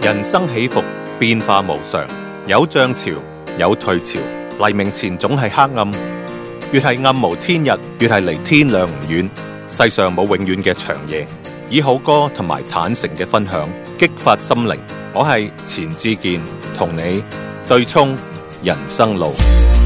人生起伏，變化無常，有漲潮，有退潮。黎明前總係黑暗，越係暗無天日，越係離天亮唔遠。世上冇永遠嘅長夜，以好歌同埋坦誠嘅分享，激發心靈。我係錢志健，同你對沖人生路。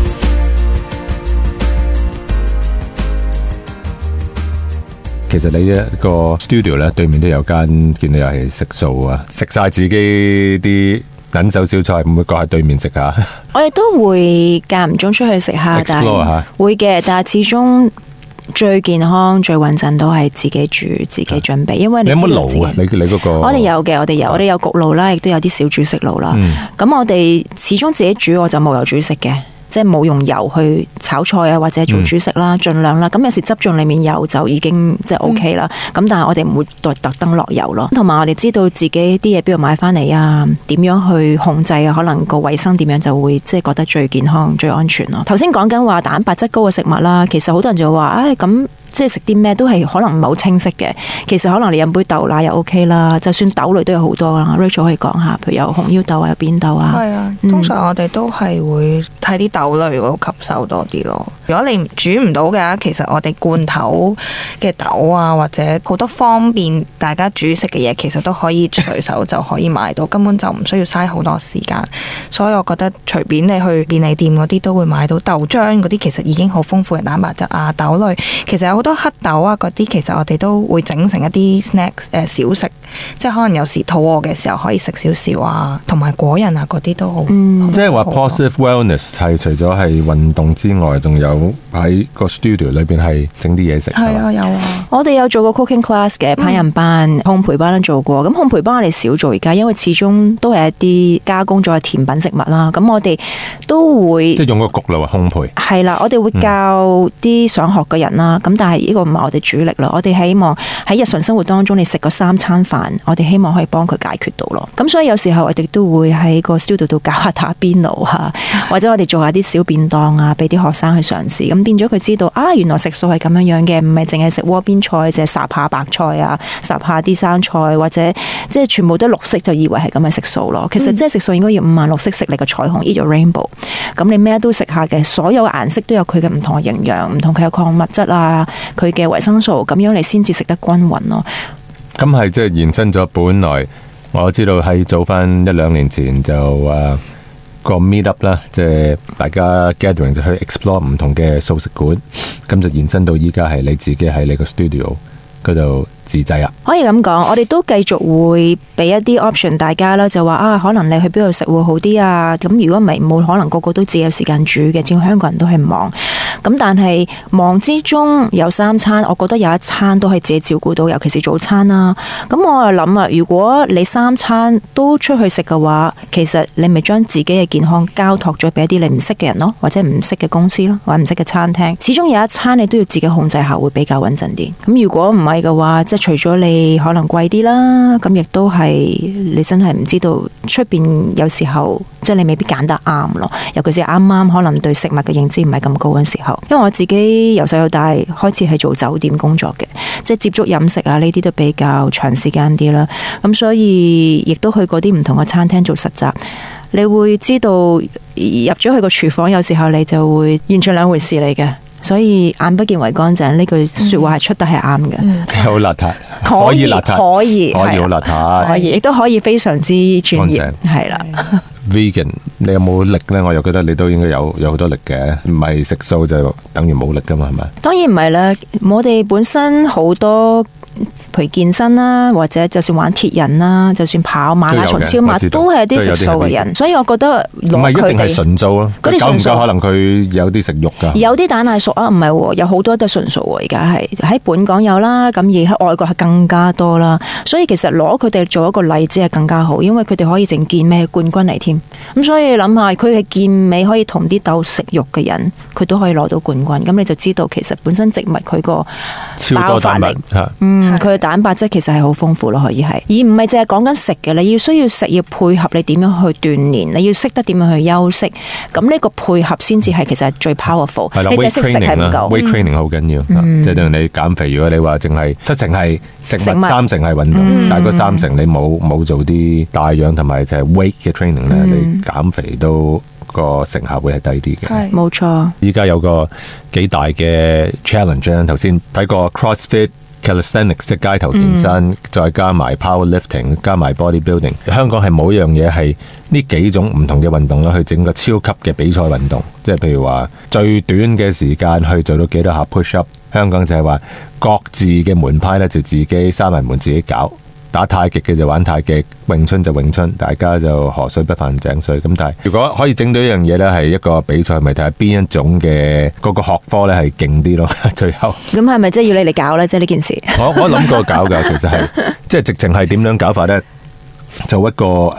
其實你一個 studio 咧，對面都有間，見到又係食素啊，食晒自己啲撚手小菜，會唔會過喺對面食下？ 我哋都會間唔中出去食下，但係會嘅，但係始終最健康、最穩陣都係自己煮、自己準備。因為你有冇爐啊？你嗰個我哋有嘅，我哋有焗爐啦，亦都有啲小煮食爐啦。咁我哋始終自己煮，我就冇油煮食嘅。即係冇用油去炒菜啊，或者做主食啦，盡量啦。咁有時汁醬裏面有就已經即係 OK 啦。咁但係我哋唔會特登落油咯。同埋我哋知道自己啲嘢邊度買翻嚟啊，點樣去控制啊，可能個衛生點樣就會即係覺得最健康、最安全咯。頭先講緊話蛋白質高嘅食物啦，其實好多人就話咁。即係食啲咩都係可能唔係好清晰嘅，其實可能你飲杯豆奶又 OK 啦，就算豆類都有好多啦。Rachel 可以講下，譬如有紅腰豆啊，有扁豆啊。 係啊，通常我哋都係會睇啲豆類嗰度吸收多啲咯。如果你煮唔到嘅，其實我哋罐頭嘅豆啊，或者好多方便大家煮食嘅嘢，其實都可以隨手就可以買到，根本就唔需要嘥好多時間。所以我覺得隨便你去便利店嗰啲都會買到豆漿嗰啲，其實已經好豐富嘅蛋白質啊。豆類其實有好多黑豆啊嗰啲，其實我哋都會整成一啲 snack 小食，即係可能有時肚餓嘅時候可以食少少啊，同埋果仁啊嗰啲都好。 即係話 positive wellness 係除咗係運動之外，仲有喺個 studio 裏邊係整啲嘢食。 係啊，有啊。 我哋有做過 cooking class 嘅烹飪班、烘焙班都做過。咁烘焙班我哋少做而家，因為始終都係一啲加工咗嘅甜品食物啦。咁我哋都會即係用個焗爐烘焙。係啦，我哋會教啲想學嘅人啦。咁但係呢個唔係我哋主力啦。我哋希望喺日常生活當中，你食個3餐飯，我哋希望可以幫佢解決到咯。咁所以有時候我哋都會喺個 studio 度教下打邊爐啊，或者我哋做下啲小便當啊，俾啲學生去嘗試。咁變咗佢知道原來食素係咁樣樣嘅，唔係淨係食鍋邊菜，淨係烚下白菜啊，烚下啲生菜，或者即係全部都綠色，就以為係咁樣食素咯。其實即係食素應該要5顏6色，食你個彩虹，eat your rainbow。咁你咩都食下嘅，所有顏色都有佢嘅唔同嘅營養，唔同佢嘅礦物質啊，佢嘅維生素，咁樣你先至食得均勻咯。 咁係即係延伸咗，本來我知道喺早翻1-2年前就個 meet up 啦，即係大家 gathering 就去 explore 唔同嘅素食館，咁就延伸到依家係你自己喺你個 studio 嗰度自製啦。 可以咁講，我哋都繼續會俾一啲 option 大家啦，就話可能你去邊度食會好啲啊。咁如果唔係，冇可能個個都自己有時間煮嘅，只要香港人都係忙。咁但係忙之中有3餐，我覺得有1餐都係自己照顧到，尤其是早餐啦。咁我就諗啊，如果你3餐都出去食嘅話，其實你咪將自己嘅健康交託咗俾一啲你唔識嘅人咯，或者唔識嘅公司咯，或者唔識嘅餐廳。始終有1餐你都要自己控制下，會比較穩陣啲。咁如果唔係嘅話，即係除咗你可能貴啲啦，咁亦都係你真係唔知道出邊有時候即係你未必揀得啱咯。尤其是啱啱可能對食物嘅認知唔係咁高嘅時候。因為我自己由細到大開始係做酒店工作嘅，即係接觸飲食啊呢啲都比較長時間啲啦。咁所以亦都去過啲唔同嘅餐廳做實習，你會知道入咗去個廚房，有時候你就會完全兩回事嚟嘅。所以眼不見為乾淨呢句說話係出得係啱嘅。 即係好邋遢， 可以邋遢，可以好邋遢， 可以亦都可以非常之專業，係啦。 Vegan， 你有冇力呢？我又覺得你都應該有好多力嘅，唔係食素就等於冇力噶嘛，係咪？ 當然唔係啦，我哋本身好多。譬如健身啦，或者就算玩鐵人啦，就算跑馬拉松、超馬，都係一啲食素嘅人。所以我覺得攞佢哋唔係一定係純素咯。嗰啲純素可能佢有啲食肉㗎。有啲蛋奶素啊，唔係喎，有好多都係純素喎。而家係喺本港有啦，咁而喺外國係更加多啦。所以其實攞佢哋做一個例子係更加好，因為佢哋可以整健美冠軍嚟添。咁所以諗下，佢係健美可以同啲鬥食肉嘅人，佢都可以攞到冠軍。咁你就知道其實本身植物佢個超多蛋白， 佢嘅蛋白質其實係好豐富咯，可以係，而唔係淨係講緊食嘅，你要需要食要配合你點樣去鍛鍊，你要識得點樣去休息，咁呢個配合先至係其實係最 powerful。 係啦你淨係識食係唔夠。 weight training 好緊要，即係等你減肥。如果你話淨係7成係食物，3成係運動，但係嗰3成你冇做啲帶氧同埋就係 weight 嘅 training 咧，你減肥都個成效會係低啲嘅。 冇錯。 依家有個幾大嘅 challenge 咧，頭先睇過 CrossFit、Calisthenics 即係街頭健身，再加埋 powerlifting， 加埋 bodybuilding。香港係冇一樣嘢係呢幾種唔同嘅運動啦，去整個超級嘅比賽運動。即係譬如話最短嘅時間去做到幾多下 push up。香港就係話各自嘅門派咧，就自己閂埋門自己搞。打太極嘅就玩太極，詠春就詠春，大家就河水不犯井水。咁但係如果可以整到一樣嘢咧，係一個比賽，咪睇下邊一種嘅嗰個學科咧係勁啲咯。最後咁係咪即係要你嚟搞咧？即係呢件事。我諗過搞噶，其實係即係直情係點樣搞法咧？做一個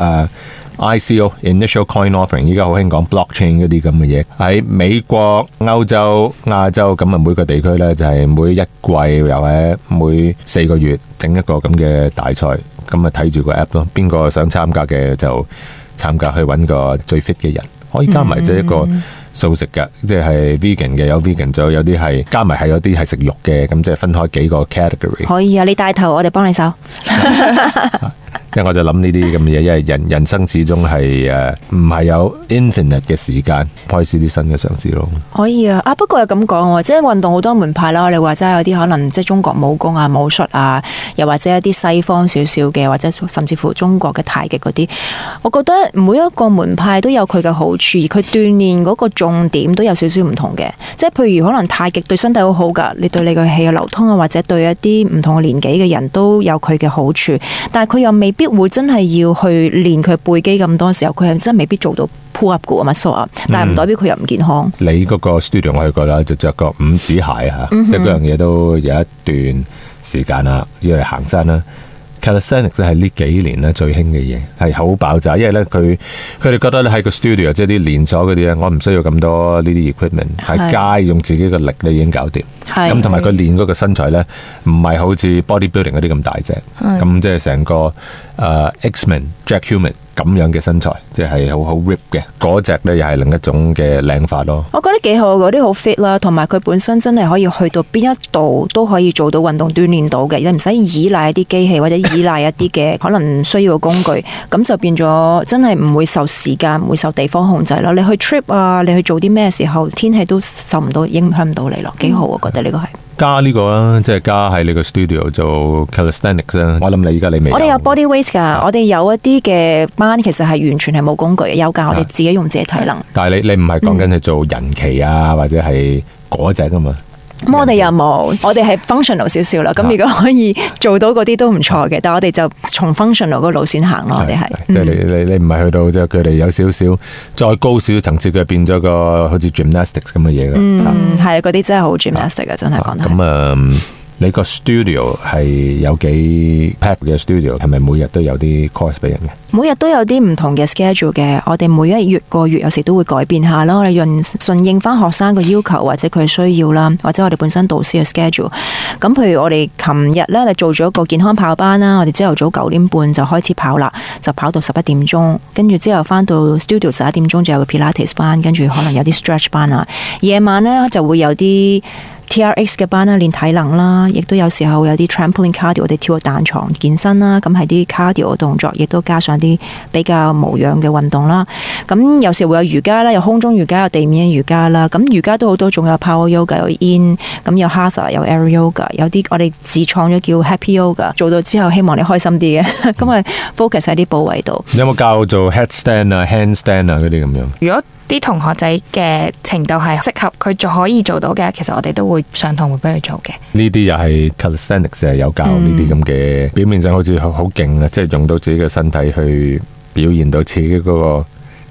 ICO Initial Coin Offering， 依家好興講 blockchain 嗰啲咁嘅嘢，喺美國、歐洲、亞洲咁啊，每個地區咧就係每一季又係每4個月整一個咁嘅大賽，咁啊睇住個 app 咯，邊個想參加嘅就參加，去揾個最 fit 嘅人，可以加埋即係一個素食嘅，即係 vegan 嘅有 vegan， 就有啲係加埋係有啲係食肉嘅，咁即係分開幾個 category。 可以啊，你帶頭，我哋幫你手。 即係我就諗呢啲咁嘅嘢，因為人生始終係唔係有 infinite 嘅時間，開始啲新嘅嘗試咯。 可以啊，不過又咁講，即係運動好多門派啦。你話真係有啲可能即係中國武功啊、武術啊，又或者一啲西方少少嘅，或者甚至乎中國嘅太極嗰啲，我覺得每一個門派都有佢嘅好處，而佢鍛煉嗰個重點都有少少唔同嘅。即係譬如可能太極對身體好好噶，你對你個氣嘅流通啊，或者對一啲唔同嘅年紀嘅人都有佢嘅好處，但係佢又未必會真係要去練佢背肌咁多時候，佢係真係未必做到 pull up 嘅 muscle up，但係唔代表佢又唔健康。 你嗰個 studio 我去過啦，就着個5指鞋啊，即係嗰樣嘢都有一段時間啦，要嚟行山啦。Calisthenics 係呢幾年咧最興嘅嘢，係好爆炸，因為咧佢哋覺得咧喺個 studio 即係啲連鎖嗰啲咧，我唔需要咁多呢啲 equipment， 喺街用自己嘅力咧已經搞掂。咁同埋佢練嗰個身材咧，唔係好似 bodybuilding 嗰啲咁大隻，咁即係成個X-Men Jack Human 咁樣嘅身材，即係好 rip 嘅嗰隻咧，又係另一種嘅靚法咯。 我覺得幾好，嗰啲好 fit 啦，同埋佢本身真係可以去到邊一度都可以做到運動鍛煉到嘅，你唔使依賴一啲機器或者依賴一啲嘅可能需要嘅工具，咁就變咗真係唔會受時間、唔會受地方控制咯。你去 trip 啊，你去做啲咩時候，天氣都受唔到影響唔到你咯，幾好我覺得呢個係。 加呢個啦，即係加喺你個 studio 做 calisthenics 啦。我諗你依家你未有。 我哋有 body weight 㗎，我哋有一啲嘅班其實係完全係冇工具嘅，有教我哋自己用自己體能。 但係你唔係講緊係做人旗啊，或者係嗰隻㗎嘛？ 咁我哋又冇，我哋係 functional 少少啦。咁如果可以做到嗰啲都唔錯嘅，但係我哋就從 functional 嗰個路線行咯。我哋係即係你唔係去到即係佢哋有少少再高少少層次，佢變咗個好似 gymnastics 咁嘅嘢㗎。 係嗰啲真係好 gymnastic 嘅，真係講得。 咁你個 studio 係有幾 pack 嘅 studio？ 係咪每日都有啲 course 俾人嘅？ 每日都有啲唔同嘅 schedule 嘅，我哋每一個月有時都會改變下啦，我哋順應翻學生嘅要求或者佢需要啦，或者我哋本身導師嘅 schedule。咁譬如我哋琴日咧，就做咗一個健康跑班啦，我哋朝頭早9點半就開始跑啦，就跑到11點鐘，跟住之後翻到 studio 11點鐘就有個 Pilates 班，跟住可能有啲 stretch 班啊，夜晚咧就會有啲TRX 嘅班啦，練體能啦，亦都有時候有啲 trampoline cardio， 我哋跳個彈床健身啦，咁係啲 cardio 嘅動作，亦都加上啲比較無氧嘅運動啦。咁有時會有瑜伽啦，有空中瑜伽，有地面瑜伽啦。咁瑜伽都好多種，有 power yoga， 有 in， 咁有 hatha， 有 air yoga， 有啲我哋自創咗叫 happy yoga， 做到之後希望你開心啲嘅，咁啊 focus 喺啲部位度。 你有冇教做 headstand 啊、handstand 啊嗰啲咁樣？ 如果啲同學仔嘅程度係適合佢就可以做到嘅，其實我哋都會上堂會俾佢做嘅。 呢啲又係 calisthenics 係有教呢啲咁嘅，表面上好似好勁啊，即係用到自己嘅身體去表現到自己嗰個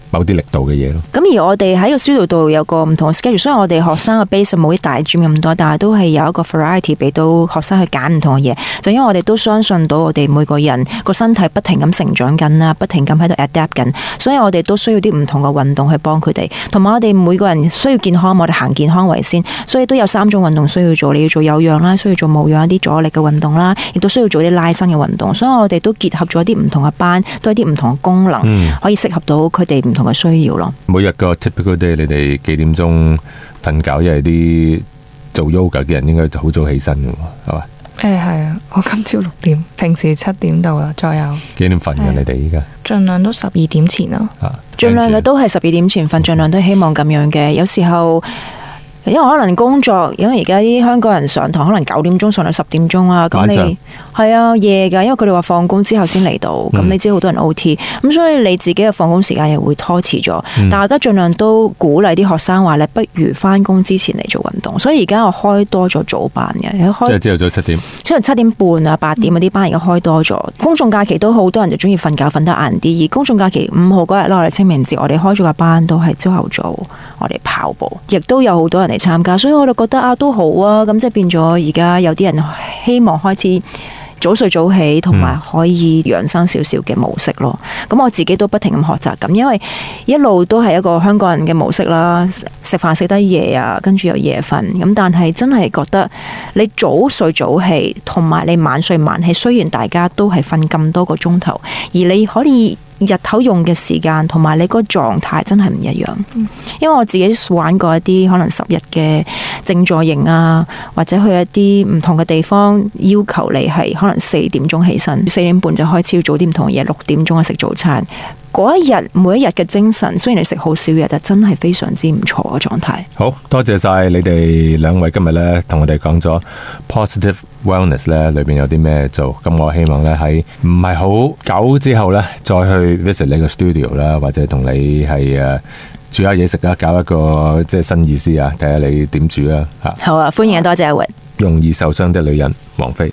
某啲力度嘅嘢咯。 咁而我哋喺個 studio 度有個唔同嘅 schedule，所以我哋學生嘅 base 冇啲大 gym 咁多，但係都係有一個 variety 俾到學生去揀唔同嘅嘢。就因為我哋都相信到我哋每個人個身體不停咁成長緊啦，不停咁喺度 adapt 緊，所以我哋都需要啲唔同嘅運動去幫佢哋。同埋我哋每個人需要健康，我哋行健康為先，所以都有3種運動需要做。你要做有氧啦，需要做無氧一啲阻力嘅運動啦，亦都需要做啲拉伸嘅運動。所以我哋都結合咗啲唔同嘅班，都係啲唔同嘅功能，可以適合到佢哋唔同嘅需要咯。 每日個 typical day， 你哋幾點鐘瞓覺？因為啲做 yoga 嘅人應該好早起身嘅喎，係嘛？ 係啊，我今朝6點，平時7點到啦左右。 幾點瞓嘅你哋依家？ 盡量都12點前咯。 盡量嘅都係12點前瞓，盡量都希望咁樣嘅。有時候因為可能工作，因為而家啲香港人上堂可能9點鐘上到10點鐘啊，咁你係啊夜㗎，因為佢哋話放工之後先嚟到，咁你知好多人 OT，咁所以你自己嘅放工時間又會拖遲咗。但係而家盡量都鼓勵啲學生話咧，不如翻工之前嚟做運動。所以而家我開多咗早班嘅， 即係朝頭早7點， 朝頭7點半啊8點嗰啲班而家開多咗。公眾假期都好多人就中意瞓覺瞓得晏啲，而公眾假期5號嗰日啦，我哋清明節我哋開咗個班都係朝頭早，我哋跑步，亦都有好多人嚟參加，所以我就覺得啊都好啊，咁即係變咗而家有啲人希望開始早睡早起，同埋可以養生少少嘅模式咯。咁我自己都不停咁學習咁，因為一路都係一個香港人嘅模式啦，食飯食得夜啊，跟住又夜瞓。咁但係真係覺得你早睡早起，同埋你晚睡晚起，雖然大家都係瞓咁多個鐘頭，而你可以日頭用嘅時間同埋你個狀態真係唔一樣。因為我自己玩過一啲可能10日嘅靜坐營啊，或者去一啲唔同嘅地方，要求你係可能4點鐘起身，4點半就開始要做啲唔同嘅嘢，6點鐘去食早餐。嗰一日每一日嘅精神，雖然你食好少嘢，但真係非常之唔錯嘅狀態。 好多謝晒你哋2位今日咧同我哋講咗 positive wellness 咧裏邊有啲咩做。咁我希望咧喺唔係好久之後咧再去 visit 你個 studio 啦，或者同你係煮下嘢食啊，搞一個即係新意思啊，睇下你點煮啊吓。 好啊，歡迎多謝阿榮。 容易受傷的女人，王菲。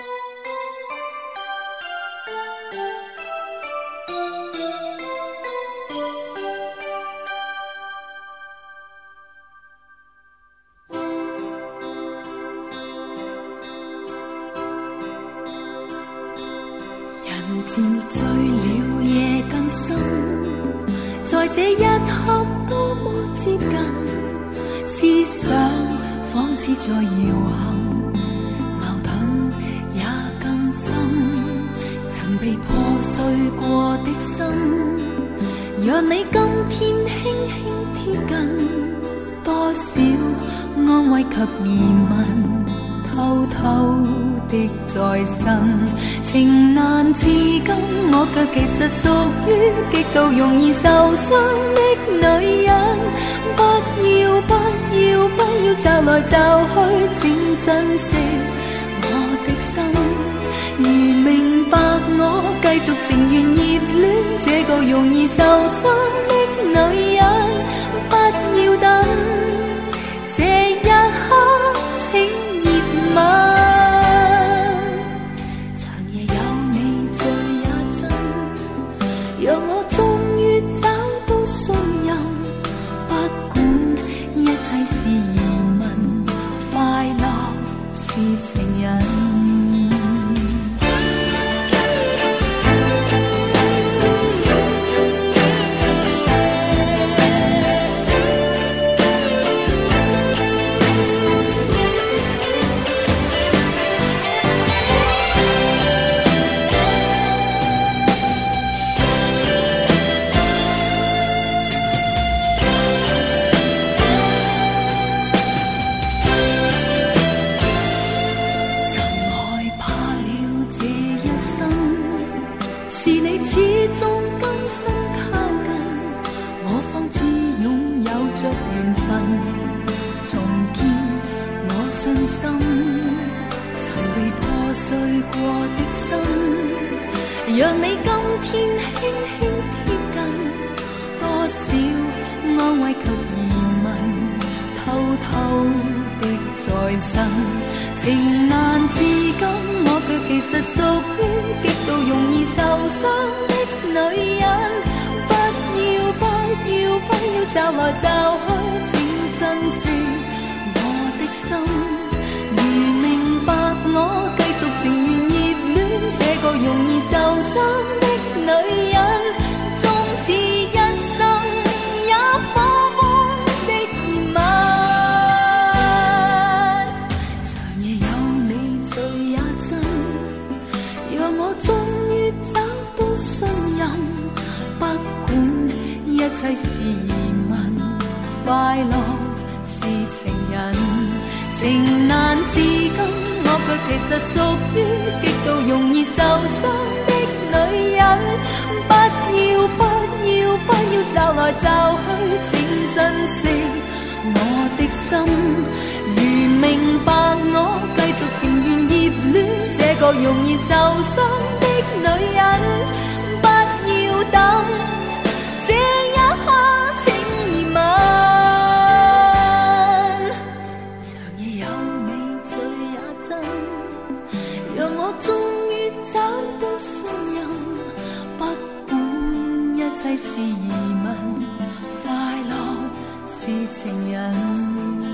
人漸醉了，夜更深，在這一刻多麼接近，思想仿似在搖撼，矛盾也更深，曾被破碎過的心，讓你今天輕輕貼近，多少安慰及疑問，偷偷的再生，情難自禁，我卻其實屬於極度容易受傷的女人。不要不要不要驟來驟去，請珍惜我的心。如明白我，繼續情願熱戀這個容易受傷的女人。不要等這一刻，請熱吻。讓我終於找到信任，不管一切是疑問，快樂是情人。是你始終甘心靠近，我方知擁有着緣分，重建我信心，曾被破碎過的心，讓你今天輕輕貼近，多少安慰及疑問，偷偷的再生，情難自禁，我卻其實屬於極度容易受傷的女人。不要不要找來找去，請珍惜我的心。如明白我繼續情願熱戀，這個容易受傷的女人，終此一生也火光的熱吻。長夜有你最也真，讓我終於找到信任。不管一切是疑問，快樂是情人。情難至今，我卻其實屬於極度容易受傷的女人。不要不要不要找來找去，請珍惜我的心。如明白我繼續情願熱戀，這個容易受傷的女人。不要等這一刻，請移民。長夜有你最也真，讓我終於找到信任。不管一切是疑問，快樂是情人。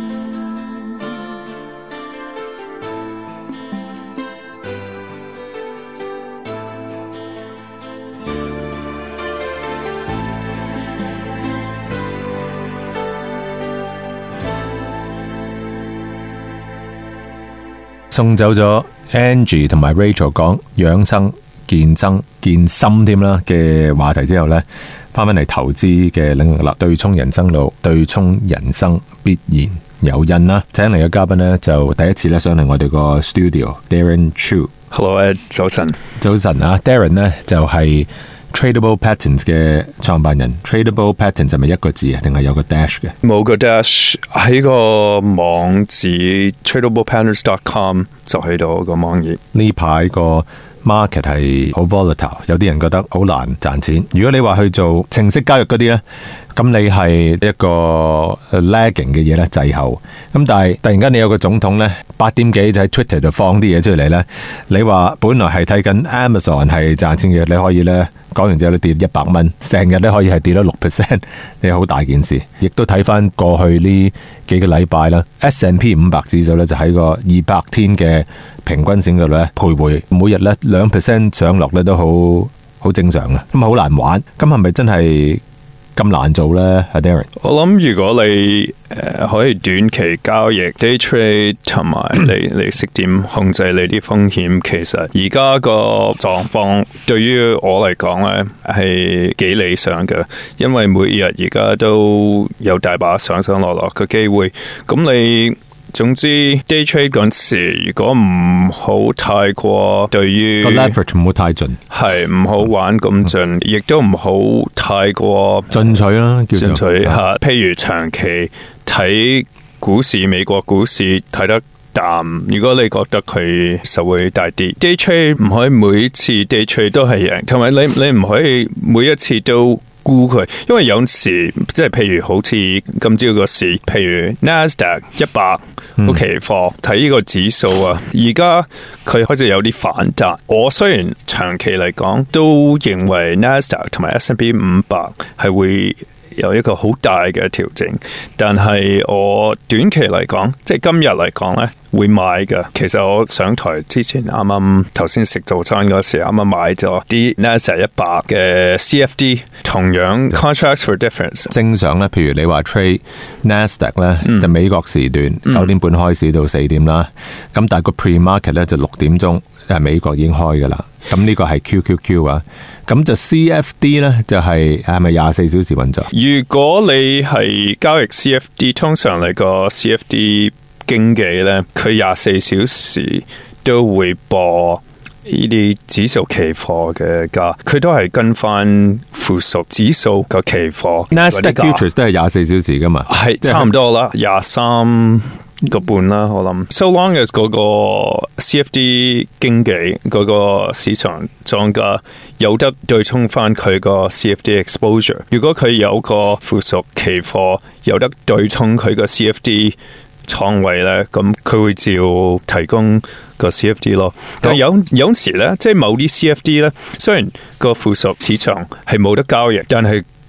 送走咗 Angie 同埋 Rachel 講養生、健心添啦嘅話題之後呢，翻返嚟投資嘅領域啦，對沖人生路，對沖人生必然有因啦。請嚟嘅嘉賓呢，就第一次咧上嚟我哋個 studio，Darren Chew。Hello Ed， 早晨。 早晨啊 ，Darren 呢就係Tradable Patterns 嘅創辦人。Tradable Patterns 係咪一個字啊？定係有個 dash 嘅？ 冇個 dash， 喺個網址 tradablepatterns.com 就喺度個網頁。 呢排個 market 係好 volatile， 有啲人覺得好難賺錢。如果你話去做程式交易嗰啲呢，咁你係一個 lagging 嘅嘢咧，滯後。咁但係突然間你有個總統呢，8點幾就喺 Twitter 就放啲嘢出嚟呢，你話本來係睇緊 Amazon 係賺錢嘅，你可以呢講完之後你跌100蚊，成日咧可以係跌咗6%，你好大件事。亦都睇翻過去呢幾個禮拜啦 ，S&P 500指數咧就喺個200天嘅平均線嗰度咧徘徊，每日咧2% 上落咧都好正常啊，咁好難玩。咁係咪真係咁難做呢？阿 Darren， 我諗如果你可以短期交易 day trade 同埋你識點控制你啲風險，其實而家個狀況對於我嚟講呢係幾理想嘅，因為每日而家都有大把上上落落嘅機會，咁你總之 day trade 嗰陣時，如果唔好太過對於個 leverage 唔好太盡， 係唔好玩咁盡，亦都唔好太過進取啦，叫進取吓。譬如長期睇股市，美國股市睇得淡，如果你覺得佢實會大跌 ，day trade 唔可以每次 day trade 都係贏，同埋你唔可以每一次都估佢，因為有時即係譬如好似今朝個市，譬如 Nasdaq 100個期貨睇呢個指數啊，而家佢開始有啲反彈。我雖然長期嚟講都認為 Nasdaq 同埋 S&P 500係會有一個好大嘅調整，但係我短期嚟講，即係今日嚟講咧，會買嘅。其實我上台之前啱啱頭先食早餐嗰時，啱啱買咗啲 Nasdaq 100嘅 CFD， 同樣 contracts for difference。 正常咧，譬如你話 trade Nasdaq 咧，就美國時段9點半開始到4點啦。咁但係個 pre-market 咧就6點鐘，美國已經開噶啦。咁呢個係 QQQ 啊。咁就 CFD 咧就係咪24小時運作？ 如果你係交易 CFD， 通常你個 CFD 經紀咧，佢24小時都會播呢啲指數期貨嘅價，佢都係跟翻附屬指數個期貨。 Nasdaq futures 都係24小時噶嘛？ 係差唔多啦，23個半啦，我諗。So long as 嗰個 CFD 經紀嗰個市場莊家有得對沖翻佢個 CFD exposure， 如果佢有個附屬期貨有得對沖佢個 CFD 倉位咧，咁佢會照提供個 CFD 咯。但係有時咧，即係某啲 CFD 咧，雖然個附屬市場係冇得交易，但係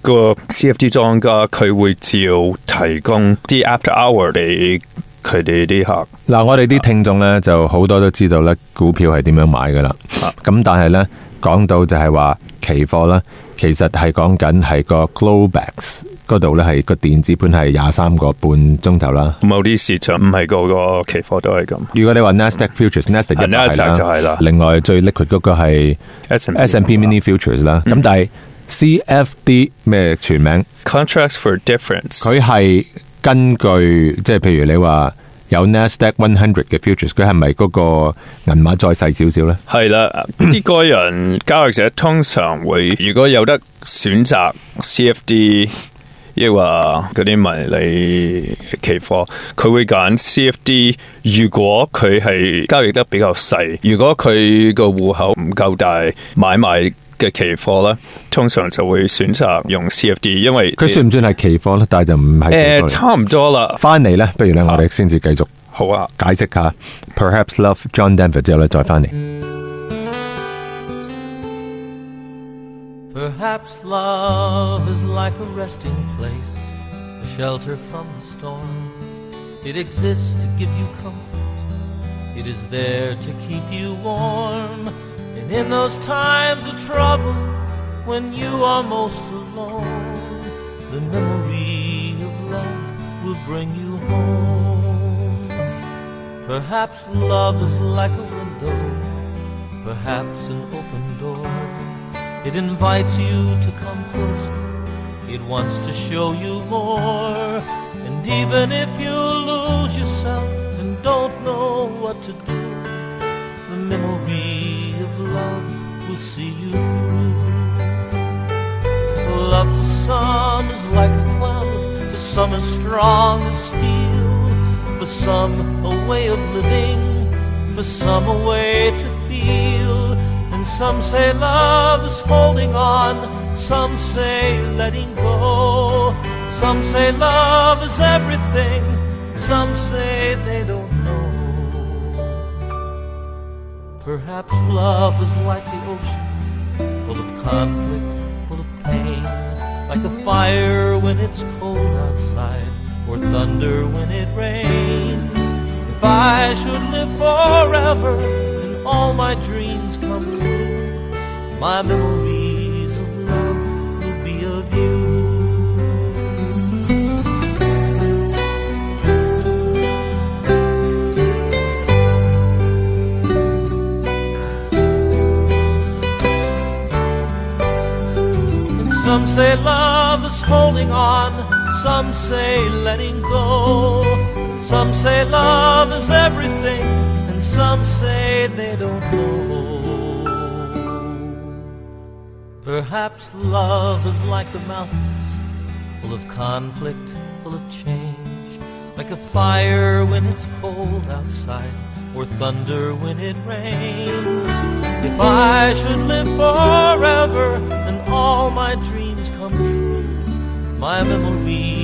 個 CFD 莊家佢會照提供啲 after hour 俾佢哋啲客。 嗱，我哋啲聽眾咧就好多都知道咧股票係點樣買噶啦。咁但係咧講到就係話期貨啦，其實係講緊係個 Globex 嗰度咧係個電子盤係23個半鐘頭啦。 某啲市場唔係個個期貨都係咁。 如果你話 Nasdaq Futures，Nasdaq 100就係啦。 另外最 liquid 嗰個係 S&P Mini Futures 啦。咁但係 CFD 咩全名 ？Contracts for Difference。 佢係根據即係譬如你話有 Nasdaq 100嘅 futures， 佢係咪嗰個銀碼再細少少咧？ 係啦，啲個人交易者通常會如果有得選擇 CFD， 亦話嗰啲迷你期貨，佢會揀 CFD。如果佢係交易得比較細，如果佢個戶口唔夠大，買賣嘅期貨咧，通常就會選擇用 CFD， 因為佢算唔算係期貨咧？但係就唔係差唔多啦。 翻嚟咧，不如咧我哋先至繼續好啊， 解釋下 Perhaps Love John Denver 之後咧再翻嚟。 Perhaps love is like a resting place, a shelter from the storm. It exists to give you comfort. It is there to keep you warm.And in those times of trouble, when you are most alone, the memory of love will bring you home. Perhaps love is like a window, perhaps an open door. It invites you to come closer, it wants to show you more. And even if you lose yourself and don't know what to do, the memory of love will see you through. Love to some is like a cloud, to some as strong as steel. For some a way of living, for some a way to feel. And some say love is holding on, some say letting go. Some say love is everything, some say they don't know. Perhaps love is like the ocean, full of conflict, full of pain. Like a fire when it's cold outside, or thunder when it rains. If I should live forever and all my dreams come true, my memories of love will be of you. Some say love is holding on, some say letting go. Some say love is everything, and some say they don't know. Perhaps love is like the mountains, full of conflict, full of change. Like a fire when it's cold outside, or thunder when it rains. If I should live forever and all my dreams come true, my memory